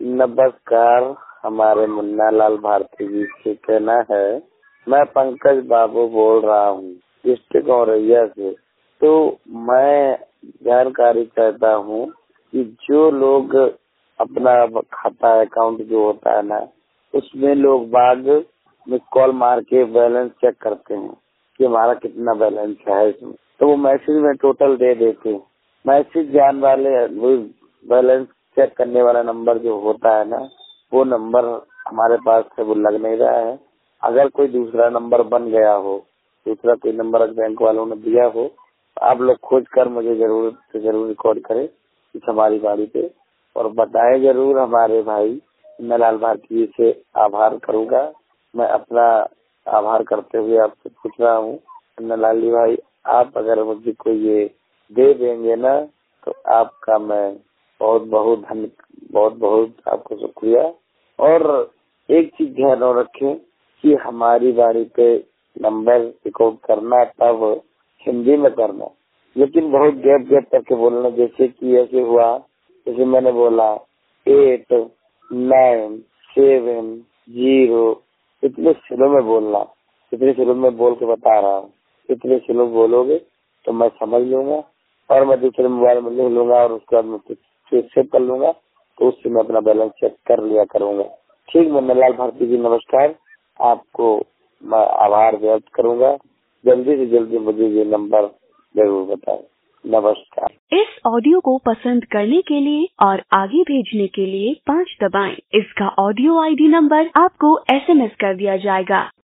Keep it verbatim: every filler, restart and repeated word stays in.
नमस्कार, हमारे मुन्ना लाल भारती जी से कहना है। मैं पंकज बाबू बोल रहा हूँ डिस्ट्रिक्ट औरैया से। तो मैं जानकारी चाहता हूँ कि जो लोग अपना खाता अकाउंट जो होता है ना, उसमें लोग बाद में कॉल मार के बैलेंस चेक करते हैं कि हमारा कितना बैलेंस है इसमें। तो वो मैसेज में टोटल दे देते हैं। मैसेज जान वाले वो बैलेंस चेक करने वाला नंबर जो होता है ना, वो नंबर हमारे पास से वो लग नहीं रहा है। अगर कोई दूसरा नंबर बन गया हो, दूसरा कोई नंबर बैंक वालों ने दिया हो, तो आप लोग खोज कर मुझे जरूर से जरूर रिकॉर्ड करें इस हमारी बारी पे और बताएं जरूर। हमारे भाई नलाल भारती से आभार करूंगा। मैं अपना आभार करते हुए आपसे पूछ रहा हूँ, नलाली भाई, आप अगर मुझे कोई ये दे देंगे ना, तो आपका मैं बहुत बहुत धन्य बहुत बहुत आपको शुक्रिया। और एक चीज ध्यान रखें कि हमारी बारी पे नंबर रिकॉर्ड करना तब हिंदी में करना, लेकिन बहुत गैप गैप करके बोलना। जैसे कि ऐसे हुआ, जैसे मैंने बोला एट नाइन सेवन जीरो, इतने स्लो में बोलना, इतने स्लो में बोल के बता रहा हूँ। इतने स्लो बोलोगे तो मैं समझ लूंगा और मैं दूसरे मोबाइल में लिख लूंगा और उसके बाद मैं सेव कर लूंगा, तो उससे मैं अपना बैलेंस चेक कर लिया करूंगा। ठीक, मैं नलाल भारती जी नमस्कार। आपको मैं आभार व्यक्त करूंगा। जल्दी से जल्दी मुझे ये नंबर जरूर बताएं। नमस्कार। इस ऑडियो को पसंद करने के लिए और आगे भेजने के लिए पाँच दबाएं। इसका ऑडियो आईडी नंबर आपको एसएमएस कर दिया जाएगा।